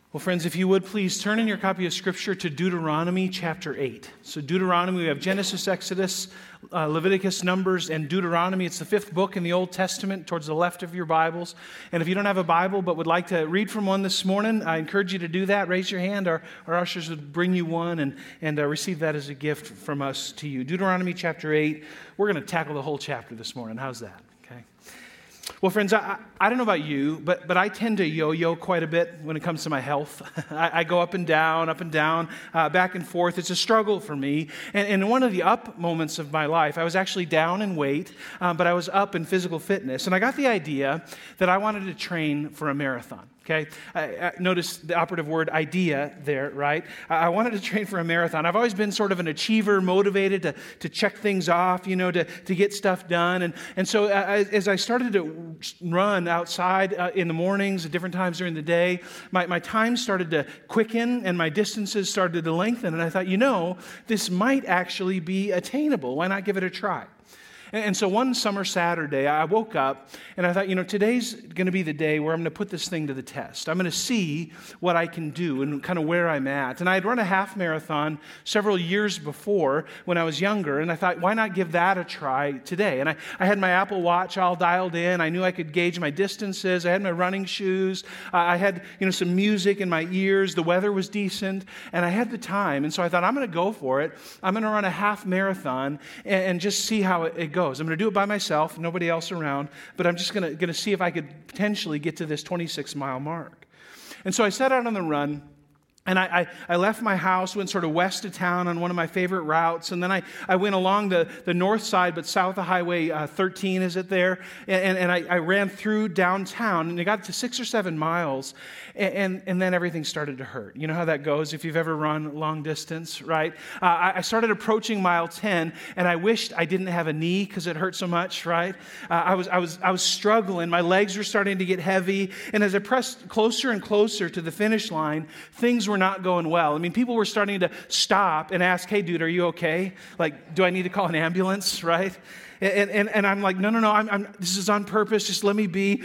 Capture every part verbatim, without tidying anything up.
Well, friends, if you would please turn in your copy of Scripture to Deuteronomy chapter eight. So Deuteronomy, we have Genesis, Exodus, uh, Leviticus, Numbers, and Deuteronomy. It's the fifth book in the Old Testament towards the left of your Bibles. And if you don't have a Bible but would like to read from one this morning, I encourage you to do that. Raise your hand. Our, our ushers would bring you one and, and uh, receive that as a gift from us to you. Deuteronomy chapter eight. We're going to tackle the whole chapter this morning. How's that? Okay. Well, friends, I, I don't know about you, but but I tend to yo-yo quite a bit when it comes to my health. I, I go up and down, up and down, uh, back and forth. It's a struggle for me. And, and in one of the up moments of my life, I was actually down in weight, um, but I was up in physical fitness. And I got the idea that I wanted to train for a marathon. Okay, I, I notice the operative word idea there, right? I, I wanted to train for a marathon. I've always been sort of an achiever, motivated to, to check things off, you know, to, to get stuff done. And, and so uh, as I started to run outside uh, in the mornings at different times during the day, my, my time started to quicken and my distances started to lengthen. And I thought, you know, this might actually be attainable. Why not give it a try? And so one summer Saturday, I woke up and I thought, you know, today's going to be the day where I'm going to put this thing to the test. I'm going to see what I can do and kind of where I'm at. And I had run a half marathon several years before when I was younger, and I thought, why not give that a try today? And I, I had my Apple Watch all dialed in. I knew I could gauge my distances. I had my running shoes. Uh, I had, you know, some music in my ears. The weather was decent, and I had the time. And so I thought, I'm going to go for it. I'm going to run a half marathon and, and just see how it, it goes. Goes. I'm going to do it by myself, nobody else around, but I'm just going to, going to see if I could potentially get to this twenty-six mile mark. And so I set out on the run, and I, I, I left my house, went sort of west of town on one of my favorite routes, and then I, I went along the, the north side, but south of Highway uh, thirteen, is it there? And, and I, I ran through downtown, and I got to six or seven miles, and, and, and then everything started to hurt. You know how that goes if you've ever run long distance, right? Uh, I, I started approaching mile ten, and I wished I didn't have a knee because it hurt so much, right? Uh, I was I was I was struggling. My legs were starting to get heavy, and as I pressed closer and closer to the finish line, things were not going well. I mean, people were starting to stop and ask, hey, dude, are you okay? Like, do I need to call an ambulance, right? And and, and I'm like, no, no, no, I'm, I'm, this is on purpose. Just let me be.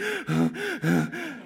I,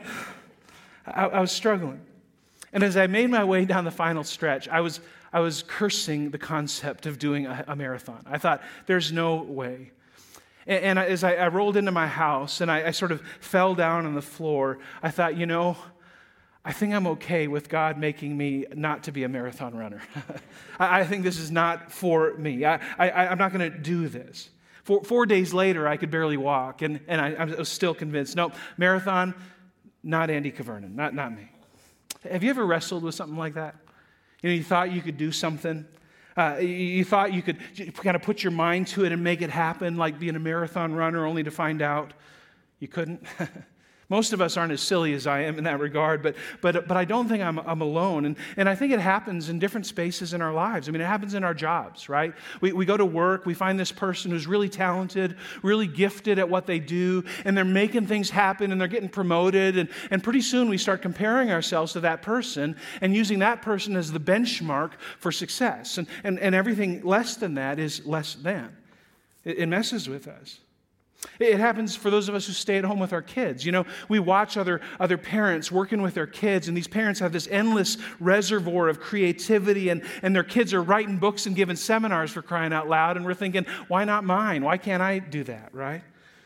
I was struggling. And as I made my way down the final stretch, I was I was cursing the concept of doing a, a marathon. I thought, there's no way. And, and as I, I rolled into my house and I, I sort of fell down on the floor, I thought, you know, I think I'm okay with God making me not to be a marathon runner. I, I think this is not for me. I, I, I'm not going to do this. Four, four days later, I could barely walk, and, and I, I was still convinced, no, marathon, not Andy Cavernan, not, not me. Have you ever wrestled with something like that? You know, you thought you could do something. Uh, you, you thought you could kind of put your mind to it and make it happen, like being a marathon runner, only to find out you couldn't. Most of us aren't as silly as I am in that regard, but but but I don't think I'm I'm alone. And and I think it happens in different spaces in our lives. I mean, it happens in our jobs, right? We we go to work, we find this person who's really talented, really gifted at what they do, and they're making things happen and they're getting promoted, and, and pretty soon we start comparing ourselves to that person and using that person as the benchmark for success. And and, and everything less than that is less than. It, it messes with us. It happens for those of us who stay at home with our kids. You know, we watch other, other parents working with their kids, and these parents have this endless reservoir of creativity, and, and their kids are writing books and giving seminars, for crying out loud, and we're thinking, why not mine? Why can't I do that, right?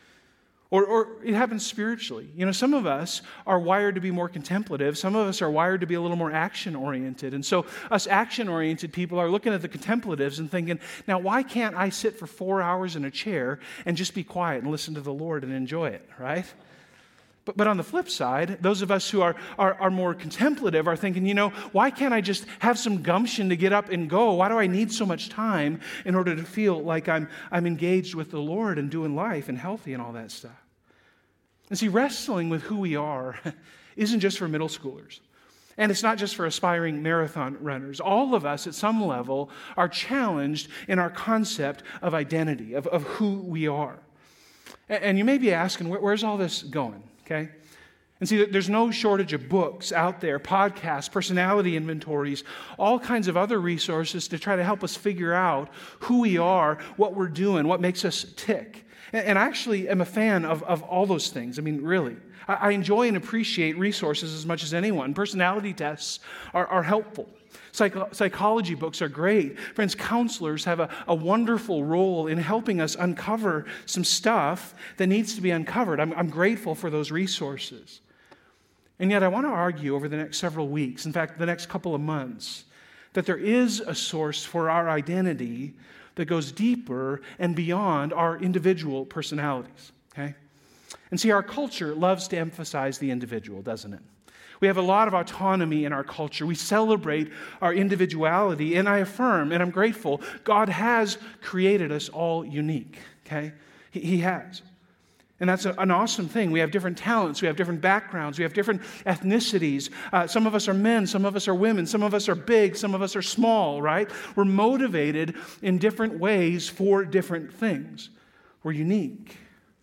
Or, or it happens spiritually. You know, some of us are wired to be more contemplative. Some of us are wired to be a little more action-oriented. And so us action-oriented people are looking at the contemplatives and thinking, now, why can't I sit for four hours in a chair and just be quiet and listen to the Lord and enjoy it, right? But, but on the flip side, those of us who are, are, are more contemplative are thinking, you know, why can't I just have some gumption to get up and go? Why do I need so much time in order to feel like I'm, I'm engaged with the Lord and doing life and healthy and all that stuff? And see, wrestling with who we are isn't just for middle schoolers. And it's not just for aspiring marathon runners. All of us at some level are challenged in our concept of identity, of, of who we are. And, and you may be asking, where, where's all this going? Okay? And see, there's no shortage of books out there, podcasts, personality inventories, all kinds of other resources to try to help us figure out who we are, what we're doing, what makes us tick. And I actually am a fan of, of all those things. I mean, really. I, I enjoy and appreciate resources as much as anyone. Personality tests are, are helpful. Psycho- psychology books are great. Friends, counselors have a, a wonderful role in helping us uncover some stuff that needs to be uncovered. I'm, I'm grateful for those resources. And yet I want to argue over the next several weeks, in fact, the next couple of months, that there is a source for our identity that goes deeper and beyond our individual personalities, okay? And see, our culture loves to emphasize the individual, doesn't it? We have a lot of autonomy in our culture. We celebrate our individuality, and I affirm, and I'm grateful, God has created us all unique, okay? He, he has. And that's a, an awesome thing. We have different talents. We have different backgrounds. We have different ethnicities. Uh, some of us are men. Some of us are women. Some of us are big. Some of us are small, right? We're motivated in different ways for different things. We're unique.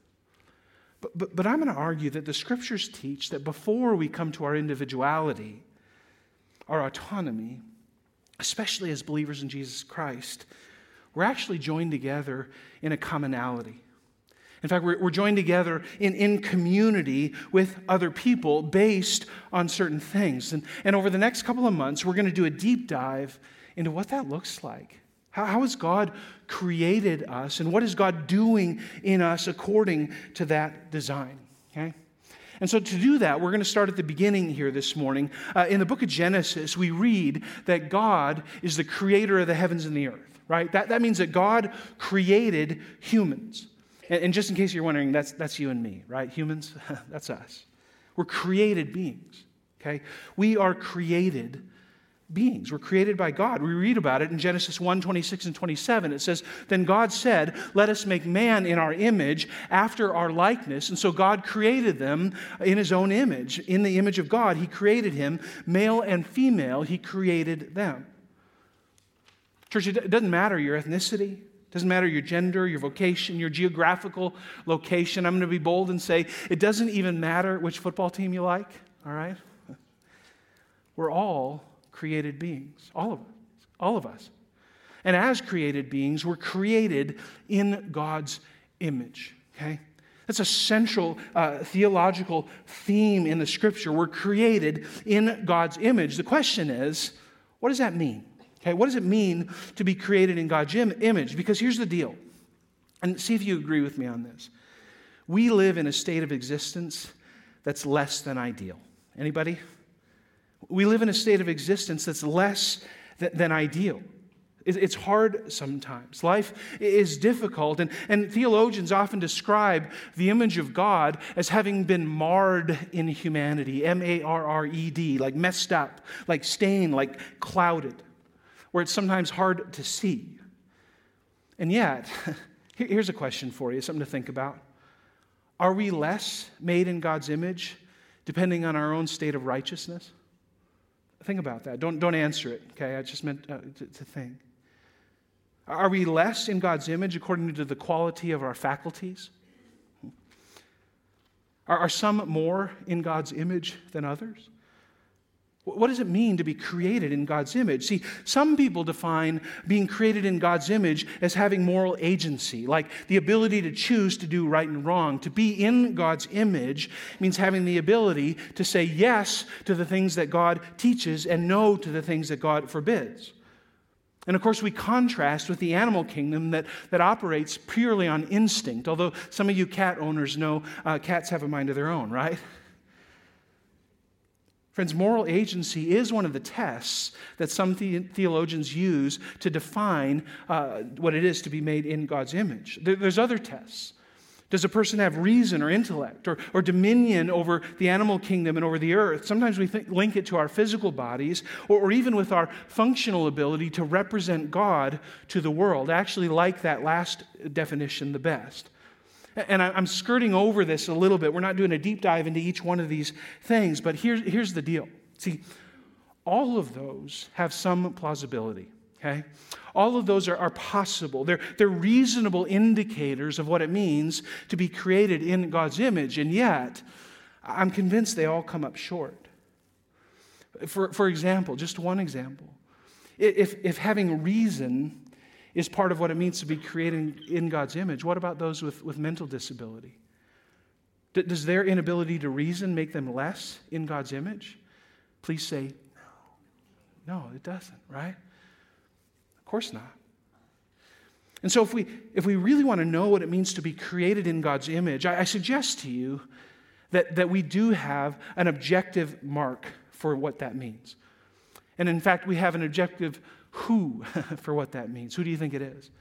But, but, but I'm going to argue that the Scriptures teach that before we come to our individuality, our autonomy, especially as believers in Jesus Christ, we're actually joined together in a commonality. In fact, we're, we're joined together in, in community with other people based on certain things. And, and over the next couple of months, we're going to do a deep dive into what that looks like. How, how has God created us, and what is God doing in us according to that design? Okay? And so to do that, we're going to start at the beginning here this morning. Uh, in the book of Genesis, we read that God is the creator of the heavens and the earth, right? That, that means that God created humans. And, and just in case you're wondering, that's, that's you and me, right? Humans, that's us. We're created beings, okay? We are created beings. We're created by God. We read about it in Genesis one, twenty-six and twenty-seven. It says, "Then God said, 'Let us make man in our image, after our likeness.' And so God created them in his own image. In the image of God, he created him. Male and female, he created them." Church, it doesn't matter your ethnicity. It doesn't matter your gender, your vocation, your geographical location. I'm going to be bold and say it doesn't even matter which football team you like, all right? We're all created beings, all of us, all of us. And as created beings, we're created in God's image, okay? That's a central uh, theological theme in the Scripture. We're created in God's image. The question is, what does that mean? Okay, what does it mean to be created in God's image? Because here's the deal, and see if you agree with me on this. We live in a state of existence that's less than ideal. Anybody? We live in a state of existence that's less th- than ideal. It, it's hard sometimes. Life is difficult, and, and theologians often describe the image of God as having been marred in humanity, M A R R E D, like messed up, like stained, like clouded, where it's sometimes hard to see. And yet, here's a question for you, something to think about. Are we less made in God's image depending on our own state of righteousness? Think about that. Don't, don't answer it, okay? I just meant uh, to, to think. Are we less in God's image according to the quality of our faculties? Are, are some more in God's image than others? What does it mean to be created in God's image? See, some people define being created in God's image as having moral agency, like the ability to choose to do right and wrong. To be in God's image means having the ability to say yes to the things that God teaches and no to the things that God forbids. And of course, we contrast with the animal kingdom that, that operates purely on instinct, although some of you cat owners know uh, cats have a mind of their own, right? Friends, moral agency is one of the tests that some the- theologians use to define uh, what it is to be made in God's image. There, there's other tests. Does a person have reason or intellect or, or dominion over the animal kingdom and over the earth? Sometimes we think, link it to our physical bodies or, or even with our functional ability to represent God to the world. I actually like that last definition the best. And I'm skirting over this a little bit. We're not doing a deep dive into each one of these things, but here's, here's the deal. See, all of those have some plausibility, okay? All of those are, are possible. They're, they're reasonable indicators of what it means to be created in God's image, and yet I'm convinced they all come up short. For, for example, just one example, if, if having reason is part of what it means to be created in God's image, what about those with, with mental disability? D- does their inability to reason make them less in God's image? Please say, no. No, it doesn't, right? Of course not. And so if we if we really want to know what it means to be created in God's image, I, I suggest to you that, that we do have an objective mark for what that means. And in fact, we have an objective who for what that means. Who do you think it is?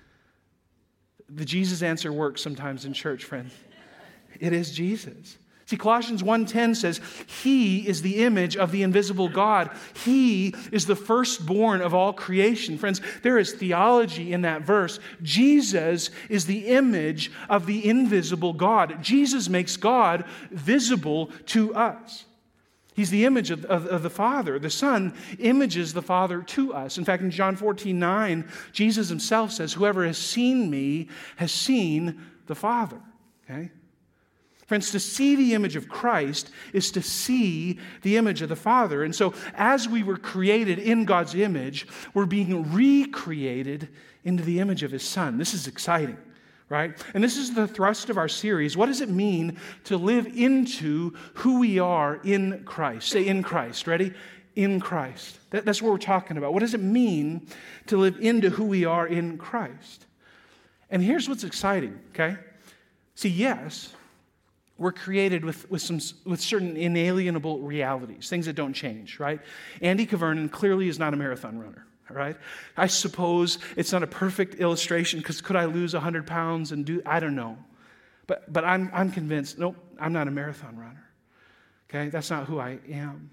The Jesus answer works sometimes in church, friends. It is Jesus. See, Colossians one ten says, He is the image of the invisible God. He is the firstborn of all creation. Friends, there is theology in that verse. Jesus is the image of the invisible God. Jesus makes God visible to us. He's the image of, of, of the Father. The Son images the Father to us. In fact, in John fourteen nine, Jesus himself says, whoever has seen me has seen the Father. Okay? Friends, to see the image of Christ is to see the image of the Father. And so as we were created in God's image, we're being recreated into the image of His Son. This is exciting, right? And this is the thrust of our series. What does it mean to live into who we are in Christ? Say in Christ. Ready? In Christ. That, that's what we're talking about. What does it mean to live into who we are in Christ? And here's what's exciting, okay? See, yes, we're created with, with, some, with certain inalienable realities, things that don't change, right? Andy Kavernan clearly is not a marathon runner, all right? I suppose it's not a perfect illustration because could I lose one hundred pounds and do, I don't know. But, but I'm, I'm convinced, nope, I'm not a marathon runner, okay? That's not who I am.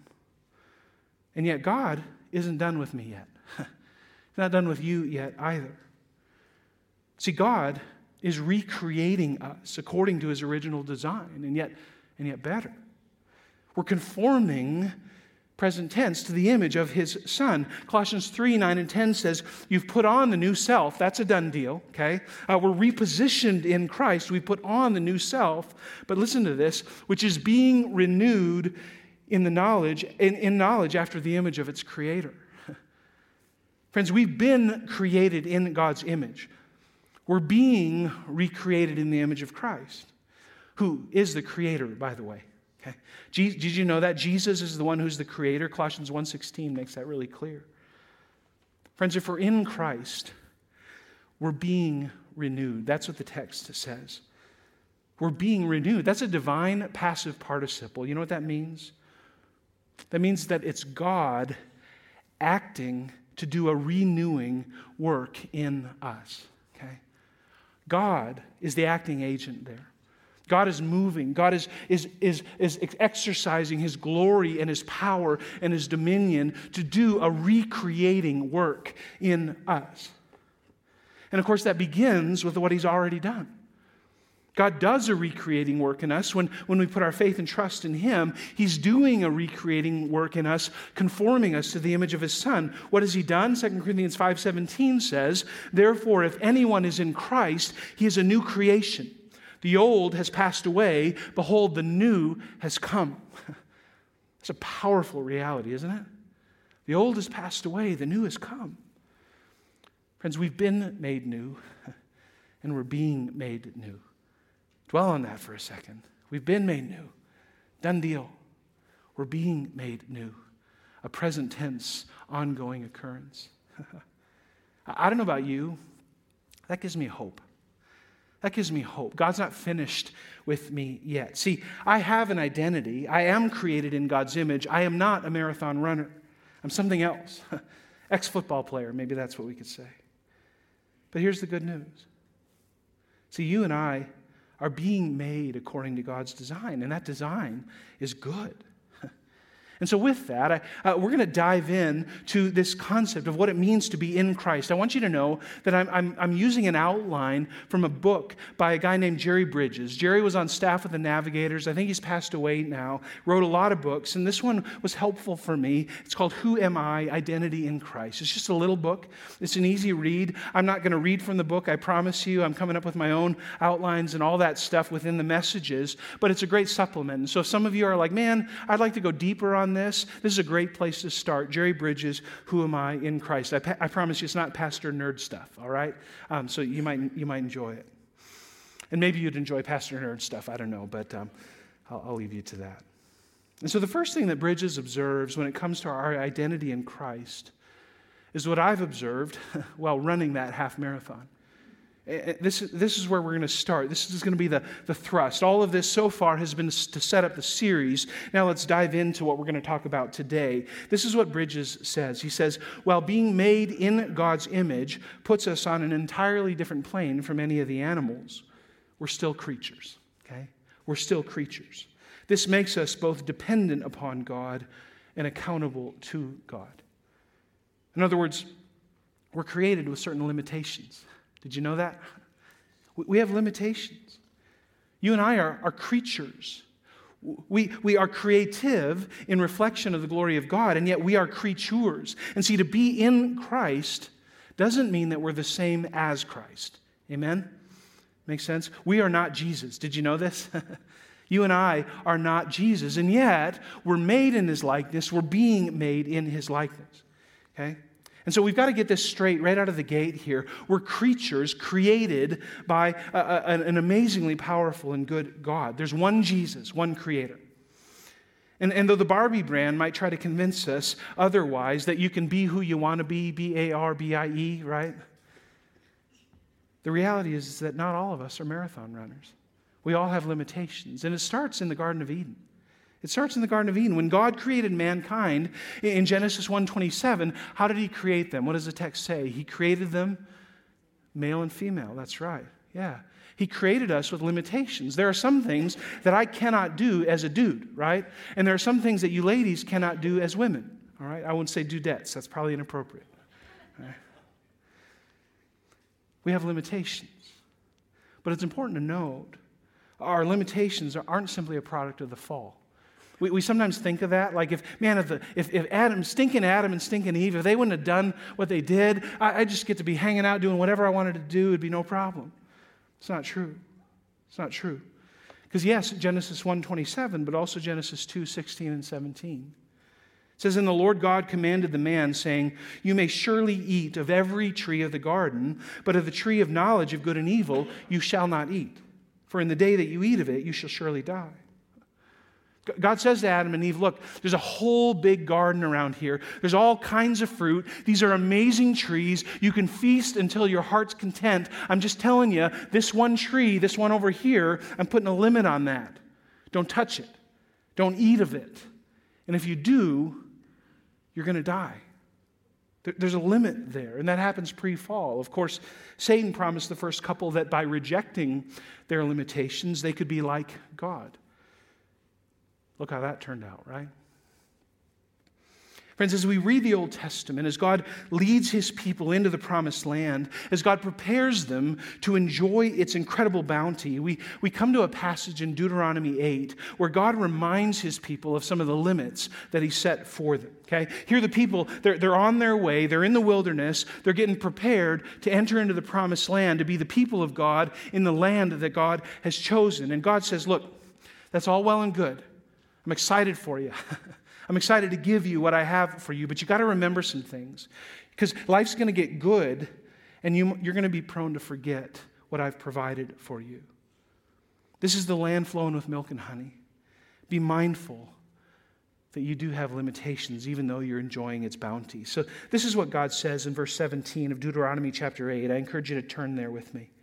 And yet God isn't done with me yet. He's not done with you yet either. See, God is recreating us according to His original design, and yet, and yet better. We're conforming, present tense, to the image of His Son. Colossians three, nine, and ten says, you've put on the new self. That's a done deal, okay? Uh, we're repositioned in Christ. We put on the new self. But listen to this, which is being renewed in the knowledge, in, in knowledge after the image of its Creator. Friends, we've been created in God's image. We're being recreated in the image of Christ, who is the Creator, by the way. Okay? Did you know that? Jesus is the one who's the Creator. Colossians one sixteen makes that really clear. Friends, if we're in Christ, we're being renewed. That's what the text says. We're being renewed. That's a divine passive participle. You know what that means? That means that it's God acting to do a renewing work in us. Okay? God is the acting agent there. God is moving. God is, is, is, is exercising His glory and His power and His dominion to do a recreating work in us. And of course, that begins with what He's already done. God does a recreating work in us. When, when we put our faith and trust in Him, He's doing a recreating work in us, conforming us to the image of His Son. What has He done? Second Corinthians five seventeen says, therefore, if anyone is in Christ, he is a new creation. The old has passed away. Behold, the new has come. That's a powerful reality, isn't it? The old has passed away. The new has come. Friends, we've been made new, and we're being made new. Dwell on that for a second. We've been made new. Done deal. We're being made new. A present tense, ongoing occurrence. I don't know about you. That gives me hope. That gives me hope. God's not finished with me yet. See, I have an identity. I am created in God's image. I am not a marathon runner. I'm something else. Ex-football player, maybe that's what we could say. But here's the good news. See, you and I are being made according to God's design, and that design is good. And so with that, I, uh, we're going to dive in to this concept of what it means to be in Christ. I want you to know that I'm, I'm, I'm using an outline from a book by a guy named Jerry Bridges. Jerry was on staff with the Navigators. I think he's passed away now. Wrote a lot of books, and this one was helpful for me. It's called Who Am I? Identity in Christ. It's just a little book. It's an easy read. I'm not going to read from the book, I promise you. I'm coming up with my own outlines and all that stuff within the messages, but it's a great supplement. And so if some of you are like, man, I'd like to go deeper on this, this is a great place to start. Jerry Bridges, Who Am I in Christ? I, I promise you it's not pastor nerd stuff, all right? Um, so you might you might enjoy it. And maybe you'd enjoy pastor nerd stuff, I don't know, but um, I'll, I'll leave you to that. And so the first thing that Bridges observes when it comes to our identity in Christ is what I've observed while running that half marathon. This, this is where we're going to start. This is going to be the, the thrust. All of this so far has been to set up the series. Now let's dive into what we're going to talk about today. This is what Bridges says. He says, while being made in God's image puts us on an entirely different plane from any of the animals, we're still creatures, okay? We're still creatures. This makes us both dependent upon God and accountable to God. In other words, we're created with certain limitations. Did you know that? We have limitations. You and I are, are creatures. We, we are creative in reflection of the glory of God, and yet we are creatures. And see, to be in Christ doesn't mean that we're the same as Christ. Amen? Make sense? We are not Jesus. Did you know this? You and I are not Jesus, and yet we're made in His likeness. We're being made in His likeness. Okay? And so we've got to get this straight right out of the gate here. We're creatures created by a, a, an amazingly powerful and good God. There's one Jesus, one Creator. And, and though the Barbie brand might try to convince us otherwise, that you can be who you want to be, B A R B I E, right? The reality is that not all of us are marathon runners. We all have limitations. And it starts in the Garden of Eden. It starts in the Garden of Eden. When God created mankind in Genesis one twenty-seven, how did He create them? What does the text say? He created them male and female. That's right. Yeah. He created us with limitations. There are some things that I cannot do as a dude, right? And there are some things that you ladies cannot do as women, all right? I wouldn't say dudettes. That's probably inappropriate. All right? We have limitations. But it's important to note our limitations aren't simply a product of the fall. We, we sometimes think of that, like if, man, if, the, if, if Adam, stinking Adam and stinking Eve, if they wouldn't have done what they did, I, I'd just get to be hanging out doing whatever I wanted to do. It'd be no problem. It's not true. It's not true. Because yes, Genesis one twenty-seven, but also Genesis two sixteen and seventeen. It says, and the Lord God commanded the man, saying, you may surely eat of every tree of the garden, but of the tree of knowledge of good and evil you shall not eat. For in the day that you eat of it, you shall surely die. God says to Adam and Eve, look, there's a whole big garden around here. There's all kinds of fruit. These are amazing trees. You can feast until your heart's content. I'm just telling you, this one tree, this one over here, I'm putting a limit on that. Don't touch it. Don't eat of it. And if you do, you're going to die. There's a limit there, and that happens pre-fall. Of course, Satan promised the first couple that by rejecting their limitations, they could be like God. Look how that turned out, right? Friends, as we read the Old Testament, as God leads His people into the promised land, as God prepares them to enjoy its incredible bounty, we, we come to a passage in Deuteronomy eight where God reminds His people of some of the limits that He set for them. Okay? Here the people, they're, they're on their way, they're in the wilderness, they're getting prepared to enter into the promised land, to be the people of God in the land that God has chosen. And God says, look, that's all well and good. I'm excited for you. I'm excited to give you what I have for you, but you got to remember some things. Because life's going to get good, and you, you're going to be prone to forget what I've provided for you. This is the land flowing with milk and honey. Be mindful that you do have limitations, even though you're enjoying its bounty. So this is what God says in verse seventeen of Deuteronomy chapter eight. I encourage you to turn there with me.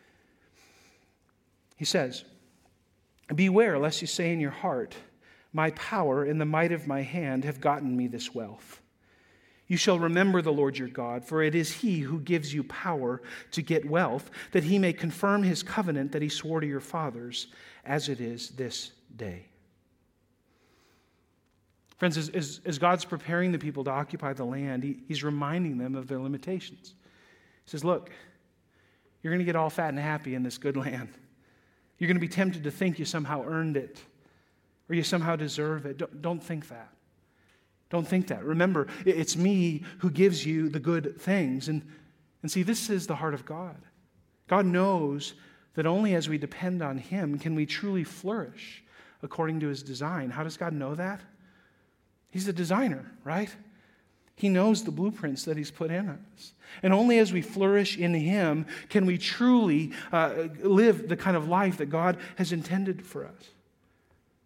He says, beware lest you say in your heart, my power and the might of my hand have gotten me this wealth. You shall remember the Lord your God, for it is He who gives you power to get wealth, that He may confirm His covenant that He swore to your fathers, as it is this day. Friends, as, as, as God's preparing the people to occupy the land, he, He's reminding them of their limitations. He says, look, you're going to get all fat and happy in this good land. You're going to be tempted to think you somehow earned it, or you somehow deserve it. Don't, don't think that. Don't think that. Remember, it's me who gives you the good things. And, and see, this is the heart of God. God knows that only as we depend on Him can we truly flourish according to His design. How does God know that? He's the designer, right? He knows the blueprints that He's put in us. And only as we flourish in Him can we truly uh, live the kind of life that God has intended for us.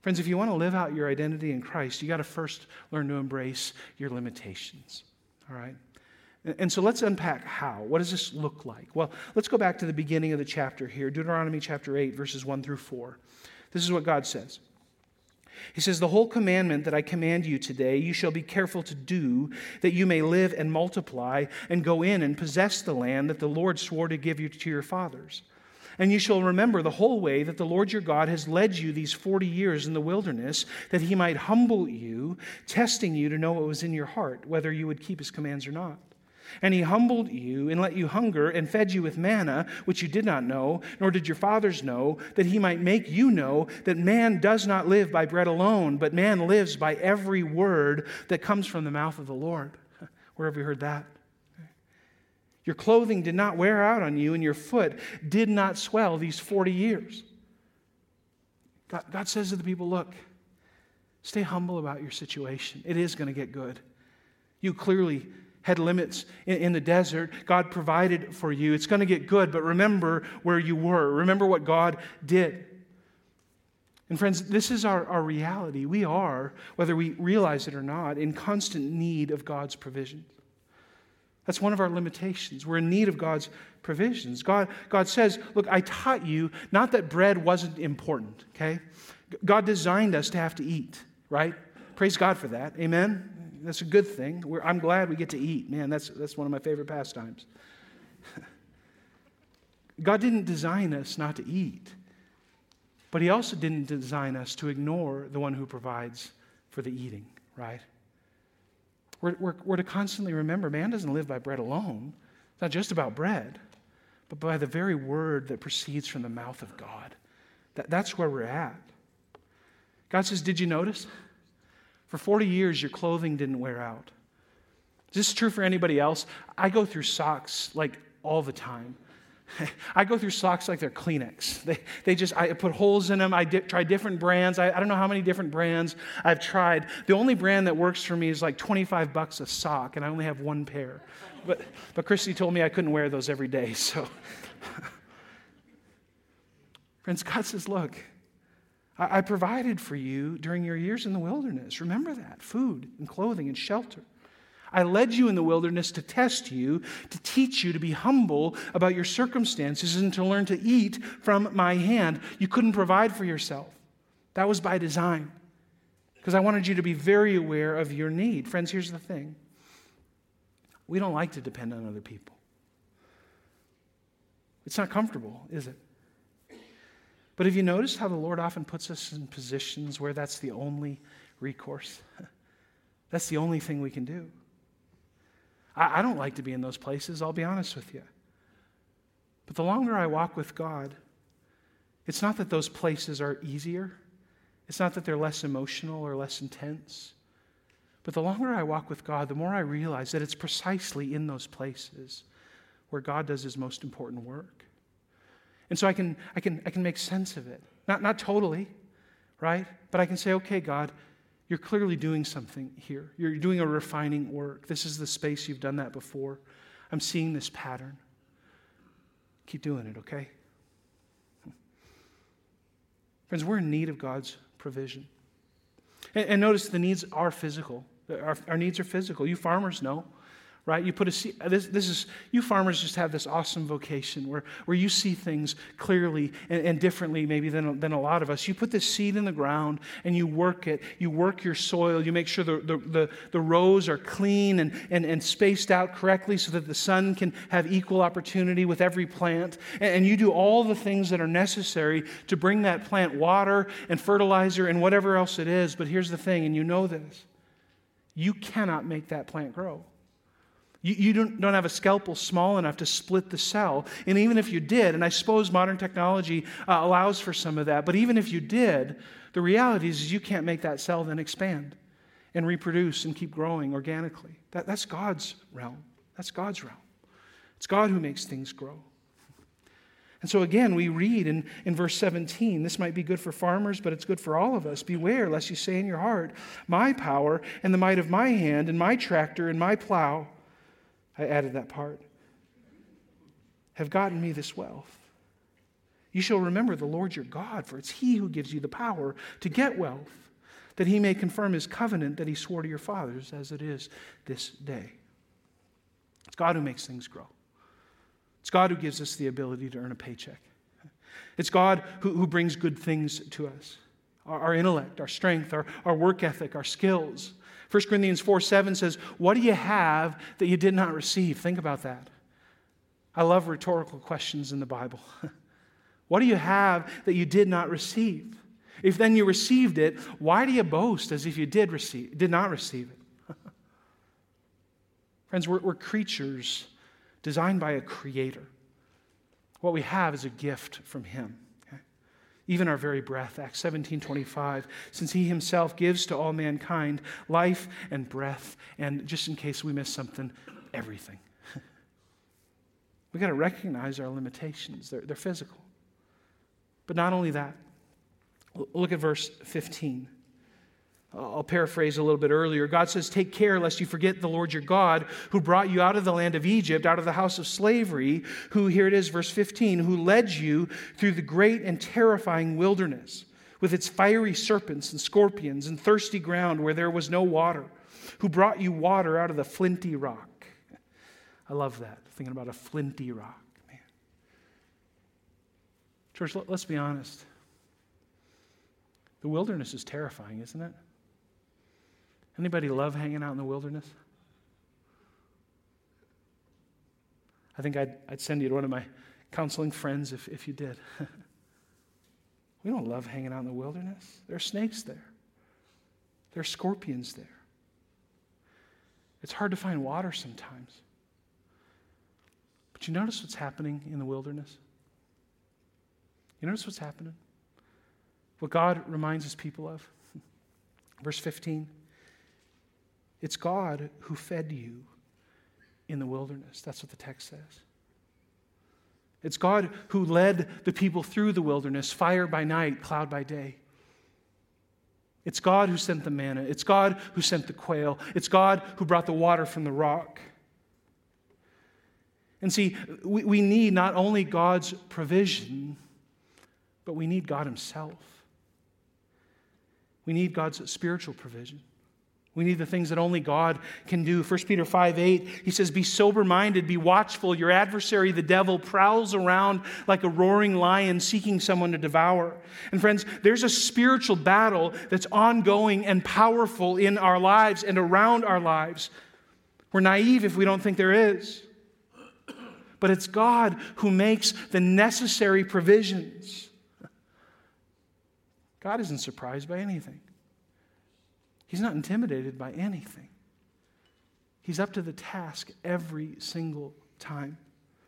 Friends, if you want to live out your identity in Christ, you got to first learn to embrace your limitations. All right? And so let's unpack how. What does this look like? Well, let's go back to the beginning of the chapter here, Deuteronomy chapter eight, verses one through four. This is what God says. He says, "The whole commandment that I command you today, you shall be careful to do, that you may live and multiply and go in and possess the land that the Lord swore to give you to your fathers. And you shall remember the whole way that the Lord your God has led you these forty years in the wilderness, that he might humble you, testing you to know what was in your heart, whether you would keep his commands or not. And he humbled you and let you hunger and fed you with manna, which you did not know, nor did your fathers know, that he might make you know that man does not live by bread alone, but man lives by every word that comes from the mouth of the Lord." Where have we heard that? "Your clothing did not wear out on you, and your foot did not swell these forty years. God, God says to the people, look, stay humble about your situation. It is going to get good. You clearly had limits in, in the desert. God provided for you. It's going to get good, but remember where you were. Remember what God did. And friends, this is our, our reality. We are, whether we realize it or not, in constant need of God's provisions. That's one of our limitations. We're in need of God's provisions. God, God says, look, I taught you, not that bread wasn't important, okay? God designed us to have to eat, right? Praise God for that. Amen? That's a good thing. We're, I'm glad we get to eat. Man, that's, that's one of my favorite pastimes. God didn't design us not to eat, but he also didn't design us to ignore the one who provides for the eating, right? We're, we're, we're to constantly remember, man doesn't live by bread alone. It's not just about bread, but by the very word that proceeds from the mouth of God. That, that's where we're at. God says, did you notice? For forty years, your clothing didn't wear out. Is this true for anybody else? I go through socks like all the time. I go through socks like they're Kleenex. They, they just, I put holes in them. I di- try different brands. I, I don't know how many different brands I've tried. The only brand that works for me is like twenty-five bucks a sock, and I only have one pair. But, but Christy told me I couldn't wear those every day, so. Friends, God says, look, I, I provided for you during your years in the wilderness. Remember that, food and clothing and shelter. I led you in the wilderness to test you, to teach you to be humble about your circumstances and to learn to eat from my hand. You couldn't provide for yourself. That was by design, because I wanted you to be very aware of your need. Friends, here's the thing. We don't like to depend on other people. It's not comfortable, is it? But have you noticed how the Lord often puts us in positions where that's the only recourse? That's the only thing we can do. I don't like to be in those places, I'll be honest with you. But the longer I walk with God, it's not that those places are easier. It's not that they're less emotional or less intense. But the longer I walk with God, the more I realize that it's precisely in those places where God does his most important work. And so I can, I can, I can make sense of it. Not, not totally, right? But I can say, okay, God, you're clearly doing something here. You're doing a refining work. This is the space you've done that before. I'm seeing this pattern. Keep doing it, okay? Friends, we're in need of God's provision. And, and notice the needs are physical. Our, our needs are physical. You farmers know, right? You put a seed, this, this is, you farmers just have this awesome vocation where, where you see things clearly and, and differently maybe than, than a lot of us. You put this seed in the ground and you work it. You work your soil. You make sure the, the, the, the rows are clean and, and, and spaced out correctly so that the sun can have equal opportunity with every plant. And, and you do all the things that are necessary to bring that plant water and fertilizer and whatever else it is. But here's the thing, and you know this. You cannot make that plant grow. You, you don't, don't have a scalpel small enough to split the cell. And even if you did, and I suppose modern technology uh, allows for some of that, but even if you did, the reality is you can't make that cell then expand and reproduce and keep growing organically. That, that's God's realm. That's God's realm. It's God who makes things grow. And so again, we read in, in verse seventeen, this might be good for farmers, but it's good for all of us. Beware lest you say in your heart, my power and the might of my hand and my tractor and my plow, I added that part, have gotten me this wealth. You shall remember the Lord your God, for it's he who gives you the power to get wealth, that he may confirm his covenant that he swore to your fathers as it is this day. It's God who makes things grow. It's God who gives us the ability to earn a paycheck. It's God who, who brings good things to us. Our, our intellect, our strength, our, our work ethic, our skills. First Corinthians four seven says, what do you have that you did not receive? Think about that. I love rhetorical questions in the Bible. What do you have that you did not receive? If then you received it, why do you boast as if you did receive, did not receive it? Friends, we're, we're creatures designed by a creator. What we have is a gift from him. Okay? Even our very breath, Acts seventeen twenty-five, since he himself gives to all mankind life and breath, and just in case we miss something, everything. We've got to recognize our limitations. They're, they're physical. But not only that, look at verse fifteen. I'll paraphrase a little bit earlier. God says, take care lest you forget the Lord your God who brought you out of the land of Egypt, out of the house of slavery, who, here it is, verse fifteen, who led you through the great and terrifying wilderness with its fiery serpents and scorpions and thirsty ground where there was no water, who brought you water out of the flinty rock. I love that, thinking about a flinty rock. Man. Church, let's be honest. The wilderness is terrifying, isn't it? Anybody love hanging out in the wilderness? I think I'd, I'd send you to one of my counseling friends if, if you did. We don't love hanging out in the wilderness. There are snakes there. There are scorpions there. It's hard to find water sometimes. But you notice what's happening in the wilderness? You notice what's happening? What God reminds his people of? Verse fifteen. It's God who fed you in the wilderness. That's what the text says. It's God who led the people through the wilderness, fire by night, cloud by day. It's God who sent the manna. It's God who sent the quail. It's God who brought the water from the rock. And see, we, we need not only God's provision, but we need God himself. We need God's spiritual provision. We need the things that only God can do. First Peter five eight, he says, be sober-minded, be watchful. Your adversary, the devil, prowls around like a roaring lion seeking someone to devour. And friends, there's a spiritual battle that's ongoing and powerful in our lives and around our lives. We're naive if we don't think there is. But it's God who makes the necessary provisions. God isn't surprised by anything. He's not intimidated by anything. He's up to the task every single time.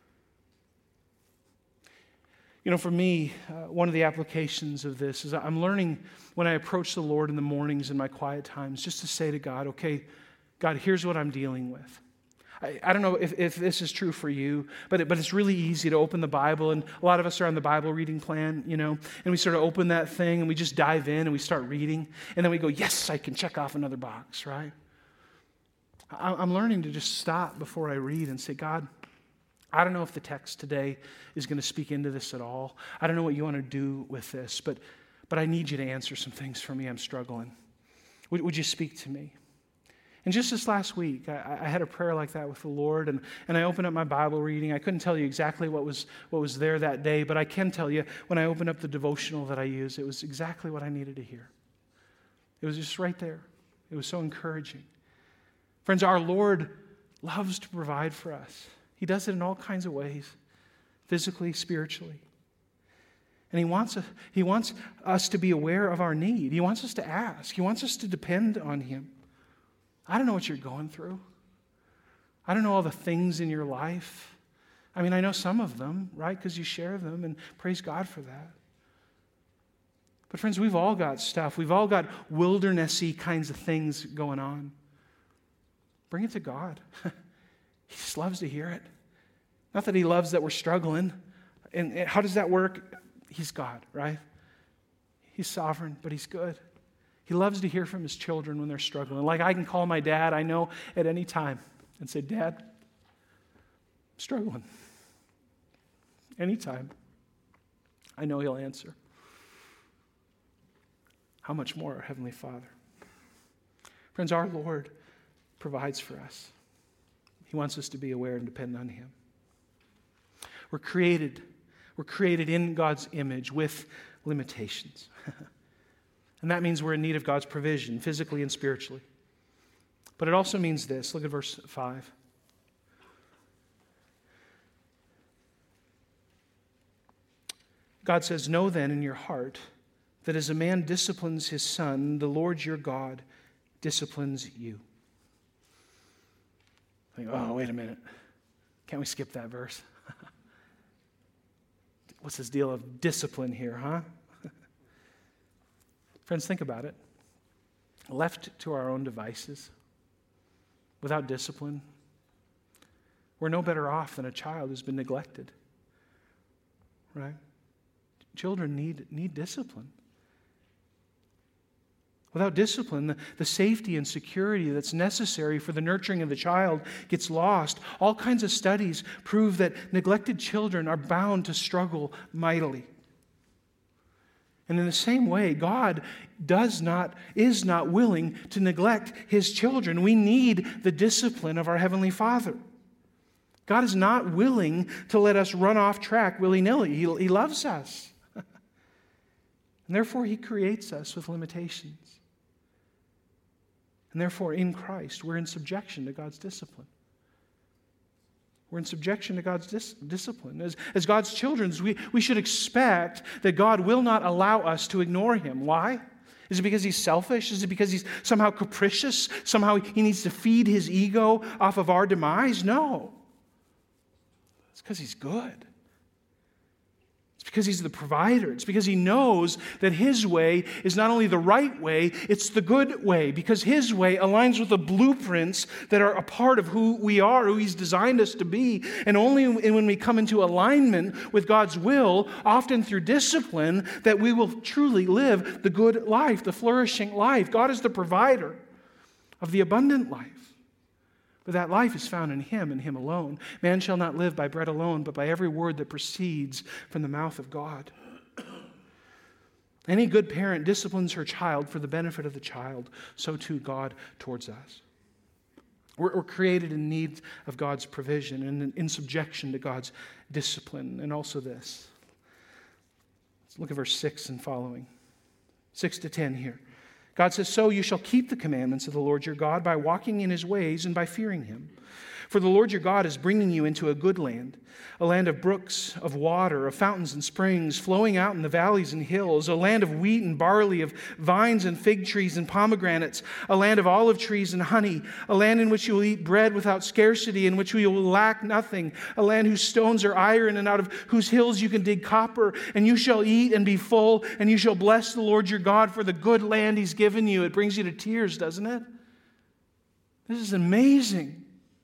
You know, for me, uh, one of the applications of this is I'm learning when I approach the Lord in the mornings in my quiet times just to say to God, okay, God, here's what I'm dealing with. I, I don't know if, if this is true for you, but, it, but it's really easy to open the Bible, and a lot of us are on the Bible reading plan, you know, and we sort of open that thing and we just dive in and we start reading, and then we go, yes, I can check off another box, right? I, I'm learning to just stop before I read and say, God, I don't know if the text today is going to speak into this at all. I don't know what you want to do with this, but, but I need you to answer some things for me. I'm struggling. Would, would you speak to me? And just this last week, I, I had a prayer like that with the Lord, and, and I opened up my Bible reading. I couldn't tell you exactly what was what was there that day, but I can tell you when I opened up the devotional that I used, it was exactly what I needed to hear. It was just right there. It was so encouraging. Friends, our Lord loves to provide for us. He does it in all kinds of ways, physically, spiritually. And he wants, a, he wants us to be aware of our need. He wants us to ask. He wants us to depend on him. I don't know what you're going through. I don't know all the things in your life. I mean, I know some of them, right? Because you share them, and praise God for that. But friends, we've all got stuff. We've all got wildernessy kinds of things going on. Bring it to God. He just loves to hear it. Not that he loves that we're struggling. And how does that work? He's God, right? He's sovereign, but he's good. He loves to hear from his children when they're struggling. Like I can call my dad, I know, at any time and say, Dad, I'm struggling. Anytime. I know he'll answer. How much more our Heavenly Father? Friends, our Lord provides for us. He wants us to be aware and depend on him. We're created, we're created in God's image with limitations. And that means we're in need of God's provision, physically and spiritually. But it also means this. Look at verse five. God says, "Know then in your heart that as a man disciplines his son, the Lord your God disciplines you." I think, oh, wait a minute. Can't we skip that verse? What's this deal of discipline here, huh? Friends, think about it. Left to our own devices, without discipline, we're no better off than a child who's been neglected. Right? Children need, need discipline. Without discipline, the, the safety and security that's necessary for the nurturing of the child gets lost. All kinds of studies prove that neglected children are bound to struggle mightily. And in the same way, God does not, is not willing to neglect his children. We need the discipline of our Heavenly Father. God is not willing to let us run off track willy-nilly. He, he loves us. And therefore, he creates us with limitations. And therefore, in Christ, we're in subjection to God's discipline. We're in subjection to God's dis- discipline. As, as God's children, we, we should expect that God will not allow us to ignore him. Why? Is it because he's selfish? Is it because he's somehow capricious? Somehow he needs to feed his ego off of our demise? No. It's because he's good. It's because he's the provider. It's because he knows that his way is not only the right way, it's the good way. Because his way aligns with the blueprints that are a part of who we are, who he's designed us to be. And only when we come into alignment with God's will, often through discipline, that we will truly live the good life, the flourishing life. God is the provider of the abundant life. But that life is found in him and him alone. Man shall not live by bread alone, but by every word that proceeds from the mouth of God. Any good parent disciplines her child for the benefit of the child. So too God towards us. We're, we're created in need of God's provision and in subjection to God's discipline. And also this. Let's look at verse six and following. six to ten here. God says, "So you shall keep the commandments of the Lord your God by walking in his ways and by fearing him. For the Lord your God is bringing you into a good land, a land of brooks, of water, of fountains and springs, flowing out in the valleys and hills, a land of wheat and barley, of vines and fig trees and pomegranates, a land of olive trees and honey, a land in which you will eat bread without scarcity, in which you will lack nothing, a land whose stones are iron and out of whose hills you can dig copper, and you shall eat and be full, and you shall bless the Lord your God for the good land he's given you." It brings you to tears, doesn't it? This is amazing.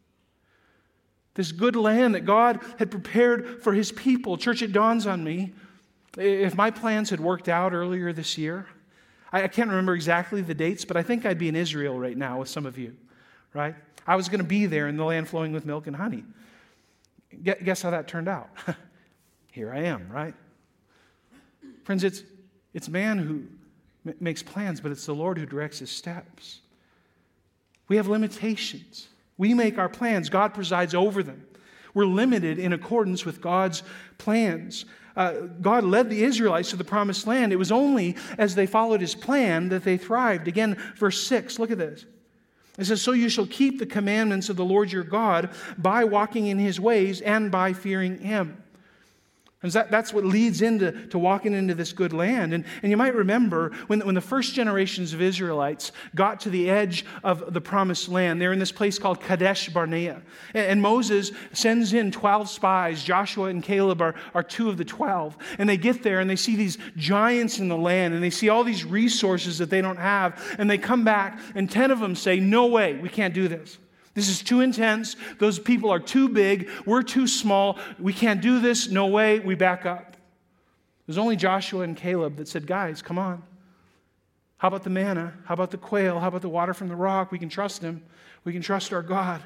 This good land that God had prepared for his people. Church, it dawns on me, if my plans had worked out earlier this year, I can't remember exactly the dates, but I think I'd be in Israel right now with some of you, right? I was going to be there in the land flowing with milk and honey. Guess how that turned out? Here I am, right? Friends, it's, it's man who m- makes plans, but it's the Lord who directs his steps. We have limitations. We make our plans. God presides over them. We're limited in accordance with God's plans. Uh, God led the Israelites to the promised land. It was only as they followed his plan that they thrived. Again, verse six, look at this. It says, "So you shall keep the commandments of the Lord your God by walking in his ways and by fearing him." And that, that's what leads into to walking into this good land. And, and you might remember when, when the first generations of Israelites got to the edge of the promised land, they're in this place called Kadesh Barnea. And, and Moses sends in twelve spies. Joshua and Caleb are, are two of the twelve. And they get there and they see these giants in the land and they see all these resources that they don't have. And they come back and ten of them say, "No way, we can't do this. This is too intense. Those people are too big. We're too small. We can't do this. No way. We back up." It was only Joshua and Caleb that said, "Guys, come on. How about the manna? How about the quail? How about the water from the rock? We can trust him. We can trust our God."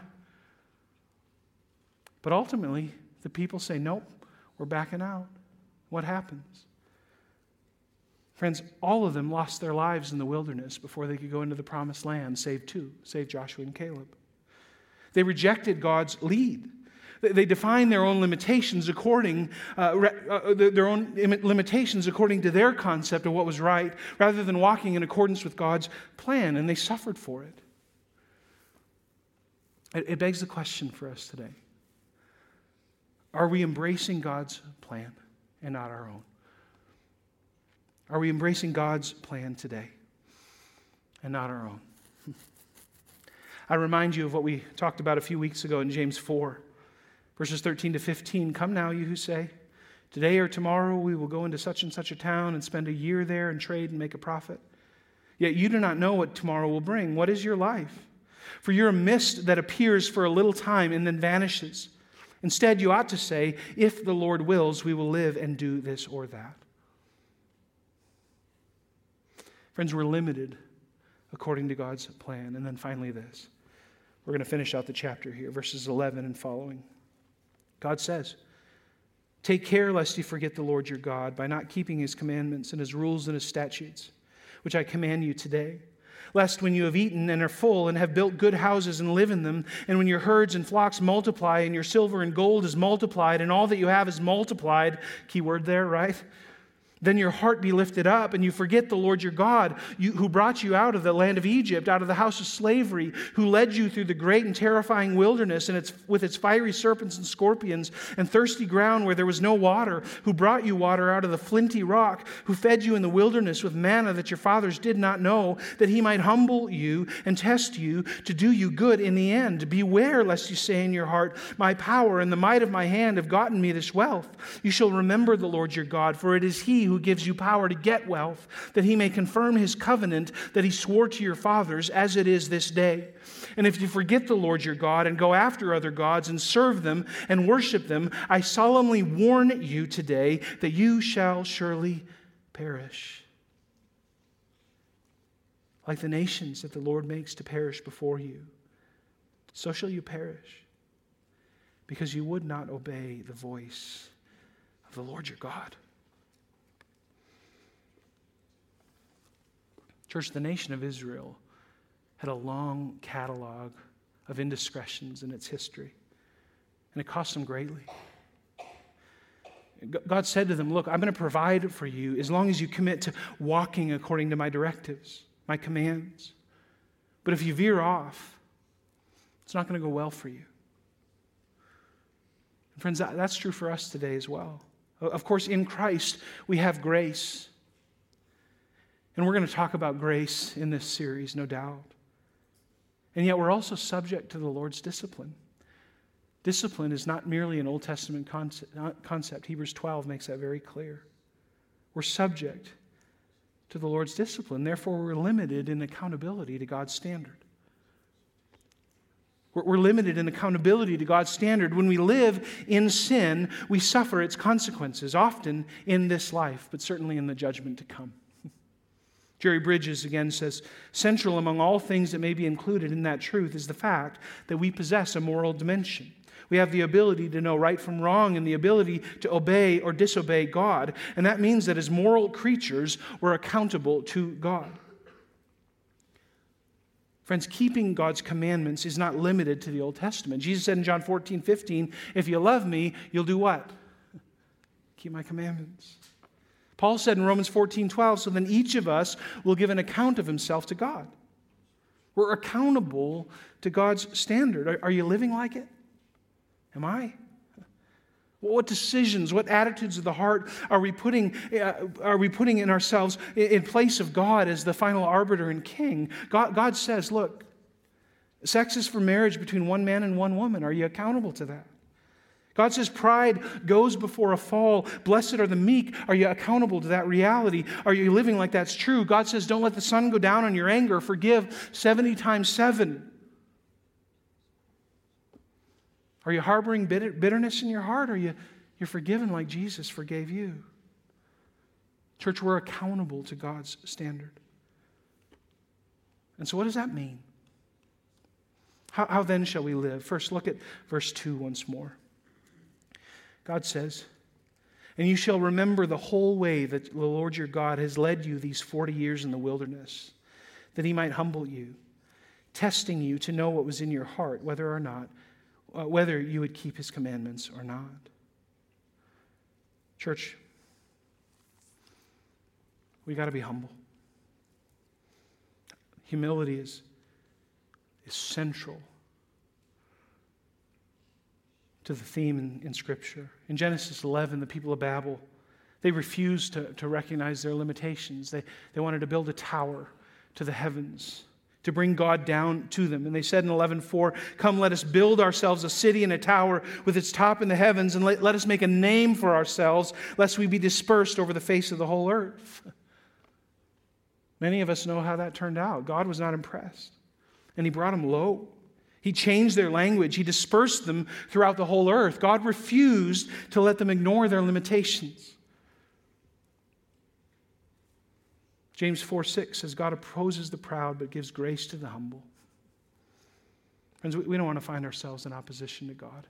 But ultimately, the people say, "Nope, we're backing out." What happens? Friends, all of them lost their lives in the wilderness before they could go into the promised land, save two, save Joshua and Caleb. They rejected God's lead. They defined their own limitations according uh, uh, their own limitations according to their concept of what was right, rather than walking in accordance with God's plan, and they suffered for it. It, it begs the question for us today: are we embracing God's plan and not our own? Are we embracing God's plan today and not our own? I remind you of what we talked about a few weeks ago in James four, verses thirteen to fifteen. Come now, you who say, today or tomorrow we will go into such and such a town and spend a year there and trade and make a profit. Yet you do not know what tomorrow will bring. What is your life? For you're a mist that appears for a little time and then vanishes. Instead, you ought to say, if the Lord wills, we will live and do this or that. Friends, we're limited according to God's plan. And then finally this. We're going to finish out the chapter here, verses eleven and following. God says, take care lest you forget the Lord your God by not keeping his commandments and his rules and his statutes, which I command you today. Lest when you have eaten and are full and have built good houses and live in them, and when your herds and flocks multiply and your silver and gold is multiplied and all that you have is multiplied, key word there, right? Then your heart be lifted up, and you forget the Lord your God, you, who brought you out of the land of Egypt, out of the house of slavery, who led you through the great and terrifying wilderness and its, with its fiery serpents and scorpions and thirsty ground where there was no water, who brought you water out of the flinty rock, who fed you in the wilderness with manna that your fathers did not know, that he might humble you and test you to do you good in the end. Beware lest you say in your heart, my power and the might of my hand have gotten me this wealth. You shall remember the Lord your God, for it is he who gives you power to get wealth, that he may confirm his covenant that he swore to your fathers, as it is this day. And if you forget the Lord your God and go after other gods and serve them and worship them, I solemnly warn you today that you shall surely perish. Like the nations that the Lord makes to perish before you, so shall you perish, because you would not obey the voice of the Lord your God. Church, the nation of Israel had a long catalog of indiscretions in its history, and it cost them greatly. God said to them, look, I'm going to provide for you as long as you commit to walking according to my directives, my commands. But if you veer off, it's not going to go well for you. And friends, that, that's true for us today as well. Of course, in Christ, we have grace. And we're going to talk about grace in this series, no doubt. And yet we're also subject to the Lord's discipline. Discipline is not merely an Old Testament concept. Hebrews twelve makes that very clear. We're subject to the Lord's discipline. Therefore, we're limited in accountability to God's standard. We're limited in accountability to God's standard. When we live in sin, we suffer its consequences, often in this life, but certainly in the judgment to come. Jerry Bridges again says, central among all things that may be included in that truth is the fact that we possess a moral dimension. We have the ability to know right from wrong and the ability to obey or disobey God. And that means that as moral creatures, we're accountable to God. Friends, keeping God's commandments is not limited to the Old Testament. Jesus said in John fourteen fifteen, if you love me, you'll do what? Keep my commandments. Paul said in Romans fourteen twelve, so then each of us will give an account of himself to God. We're accountable to God's standard. Are, are you living like it? Am I? What decisions, what attitudes of the heart are we putting, uh, are we putting in ourselves in place of God as the final arbiter and king? God, God says, look, sex is for marriage between one man and one woman. Are you accountable to that? God says pride goes before a fall. Blessed are the meek. Are you accountable to that reality? Are you living like that's true? God says don't let the sun go down on your anger. Forgive seventy times seven. Are you harboring bitter, bitterness in your heart? Or are you you're forgiven like Jesus forgave you? Church, we're accountable to God's standard. And so what does that mean? How, how then shall we live? First, look at verse two once more. God says, And you shall remember the whole way that the Lord your God has led you these forty years in the wilderness, that he might humble you, testing you to know what was in your heart, whether or not, uh, whether you would keep his commandments or not. Church, we got to be humble. Humility is, is central to the theme in, in Scripture. In Genesis eleven, the people of Babel, they refused to, to recognize their limitations. They, they wanted to build a tower to the heavens, to bring God down to them. And they said in eleven four, "Come, let us build ourselves a city and a tower with its top in the heavens, and let, let us make a name for ourselves, lest we be dispersed over the face of the whole earth." Many of us know how that turned out. God was not impressed, and he brought them low. He changed their language. He dispersed them throughout the whole earth. God refused to let them ignore their limitations. James four six says, "God opposes the proud, but gives grace to the humble." Friends, we don't want to find ourselves in opposition to God.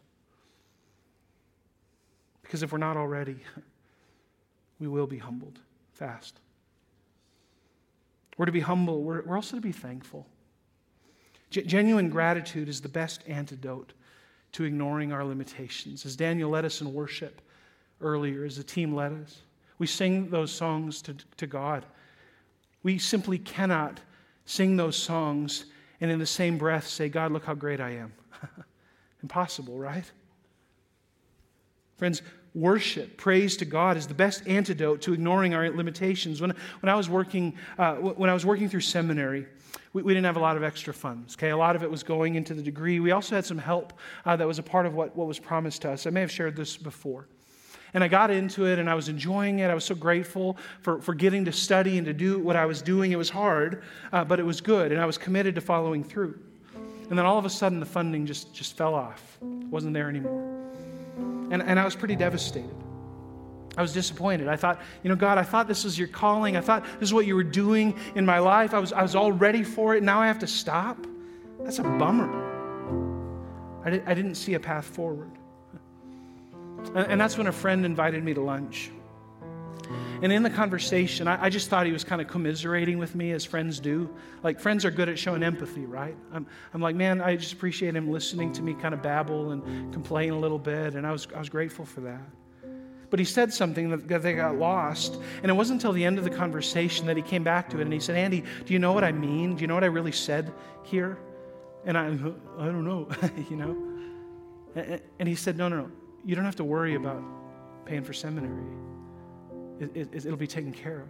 Because if we're not already, we will be humbled fast. We're to be humble. We're, we're also to be thankful. Genuine gratitude is the best antidote to ignoring our limitations. As Daniel led us in worship earlier, as the team led us, we sing those songs to, to God. We simply cannot sing those songs and in the same breath say, "God, look how great I am." Impossible, right? Friends, worship, praise to God is the best antidote to ignoring our limitations. When, when I was working, uh, when I was working through seminary, we, we didn't have a lot of extra funds. Okay, a lot of it was going into the degree. We also had some help uh, that was a part of what, what was promised to us. I may have shared this before. And I got into it, and I was enjoying it. I was so grateful for, for getting to study and to do what I was doing. It was hard, uh, but it was good, and I was committed to following through. And then all of a sudden, the funding just, just fell off. It wasn't there anymore. And, and I was pretty devastated. I was disappointed. I thought, you know, God, I thought this was your calling. I thought this is what you were doing in my life. I was, I was all ready for it. Now I have to stop. That's a bummer. I, di- I didn't see a path forward. And, and that's when a friend invited me to lunch. And in the conversation, I, I just thought he was kind of commiserating with me, as friends do. Like, friends are good at showing empathy, right? I'm, I'm like, man, I just appreciate him listening to me kind of babble and complain a little bit, and I was, I was grateful for that. But he said something that, that they got lost, and it wasn't until the end of the conversation that he came back to it, and he said, "Andy, do you know what I mean? Do you know what I really said here?" And I, I don't know, you know? And, and he said, no, no, no, you don't have to worry about paying for seminary. It, it, it'll be taken care of.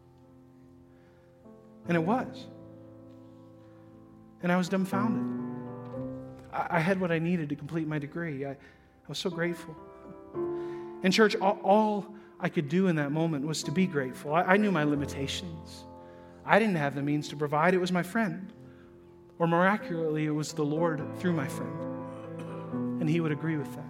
And it was. And I was dumbfounded. I, I had what I needed to complete my degree. I, I was so grateful. And church, all, all I could do in that moment was to be grateful. I, I knew my limitations. I didn't have the means to provide. It was my friend. Or miraculously, it was the Lord through my friend. And he would agree with that.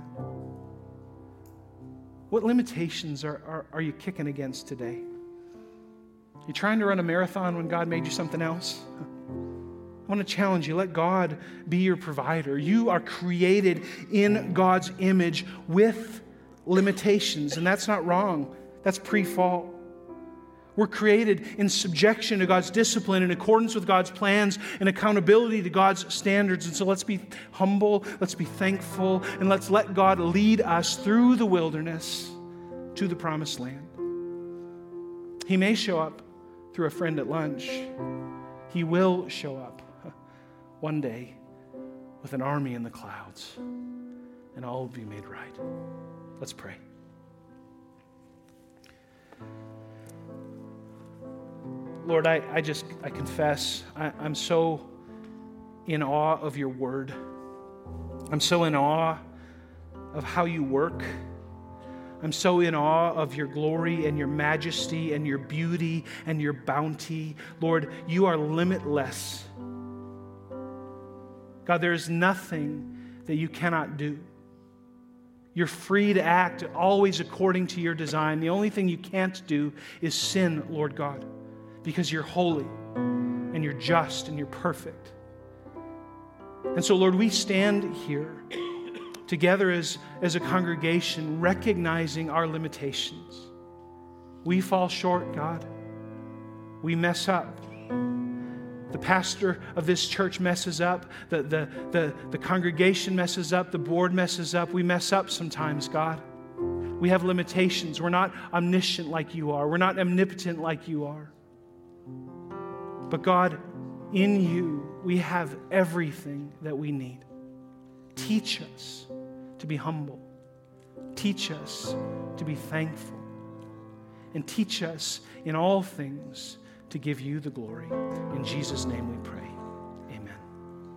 What limitations are, are, are you kicking against today? You trying to run a marathon when God made you something else? I want to challenge you. Let God be your provider. You are created in God's image with limitations, and that's not wrong. That's pre-fall. We're created in subjection to God's discipline, in accordance with God's plans, and accountability to God's standards. And so let's be humble, let's be thankful, and let's let God lead us through the wilderness to the promised land. He may show up through a friend at lunch. He will show up one day with an army in the clouds, and all will be made right. Let's pray. Lord, I, I just, I confess, I, I'm so in awe of your word. I'm so in awe of how you work. I'm so in awe of your glory and your majesty and your beauty and your bounty. Lord, you are limitless. God, there is nothing that you cannot do. You're free to act always according to your design. The only thing you can't do is sin, Lord God, because you're holy and you're just and you're perfect. And so, Lord, we stand here together as, as a congregation, recognizing our limitations. We fall short, God. We mess up. The pastor of this church messes up. The, the, the, the congregation messes up. The board messes up. We mess up sometimes, God. We have limitations. We're not omniscient like you are. We're not omnipotent like you are. But God, in you, we have everything that we need. Teach us to be humble. Teach us to be thankful. And teach us in all things to give you the glory. In Jesus' name we pray.